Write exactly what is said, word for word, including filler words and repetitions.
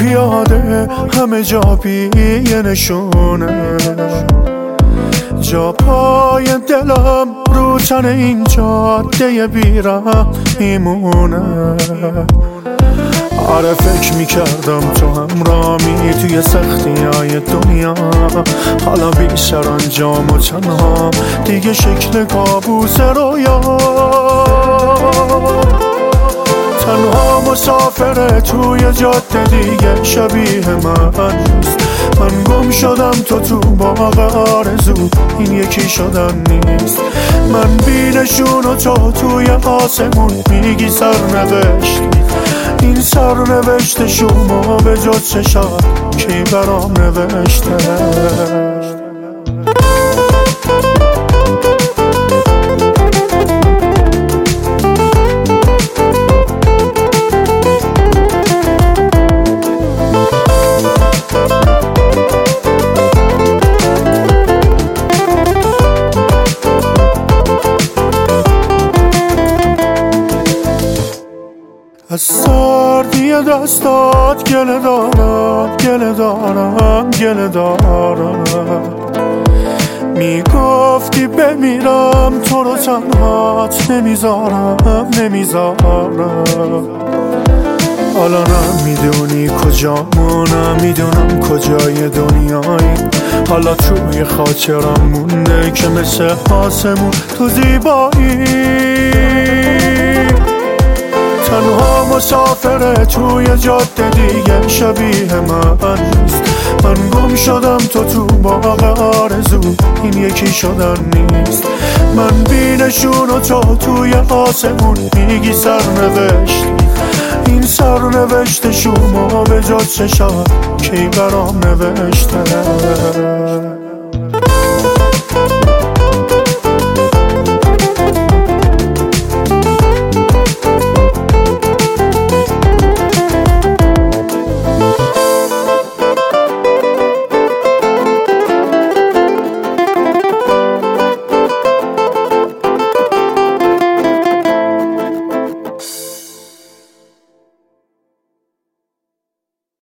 پیاده همه جا بی نشونه، جا پای دلم رو تن این جاده بیرم میمونه. آره فکر میکردم تو همرامی توی سختی های دنیا، حالا بی سرانجام و تنها دیگه شکل کابوس رویا. تنها مسافره توی جاده دیگه شبیه من نیست. من گم شدم تو تو باغ آرزو، این یکی شدن نیست. من بی نشون و تو توی آسمون میگی سرنوشت. این سرنوشت شما به جز چشات کی برام نوشته؟ از سردی دستات گله دارم، گله دارم، گله دارم. میگفتی بمیرم تو رو تنهات نمیذارم، نمیذارم. حالا نمیدونی کجامو، نمیدونم کجای دنیایی. حالا توی خاطرم مونده که مثل آسمون تو زیبایی. تنها مسافره توی جاده دیگه شبیه من نیست. من گم شدم تو تو باغ آرزو، این یکی شدن نیست. من بی نشون و تو توی آسمون میگی سرنوشت. این سرنوشت شما به جز چشات کی برام نوشته؟